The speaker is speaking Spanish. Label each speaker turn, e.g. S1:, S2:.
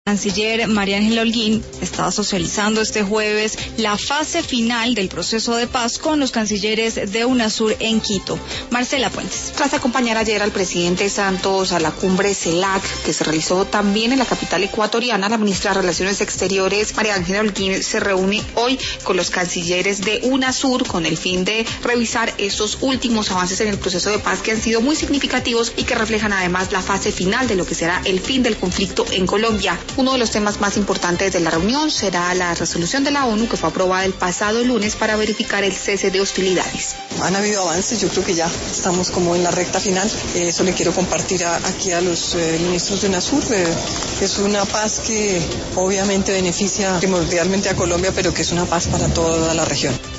S1: Canciller María Ángela Holguín estaba socializando este jueves la fase final del proceso de paz con los cancilleres de UNASUR en Quito. Marcela Puentes.
S2: Tras acompañar ayer al presidente Santos a la cumbre CELAC, que se realizó también en la capital ecuatoriana, la ministra de Relaciones Exteriores, María Ángela Holguín, se reúne hoy con los cancilleres de UNASUR con el fin de revisar estos últimos avances en el proceso de paz que han sido muy significativos y que reflejan además la fase final de lo que será el fin del conflicto en Colombia. Uno de los temas más importantes de la reunión será la resolución de la ONU que fue aprobada el pasado lunes para verificar el cese de hostilidades.
S3: Han habido avances, yo creo que ya estamos como en la recta final. Eso le quiero compartir aquí a los ministros de UNASUR. Es una paz que obviamente beneficia primordialmente a Colombia, pero que es una paz para toda la región.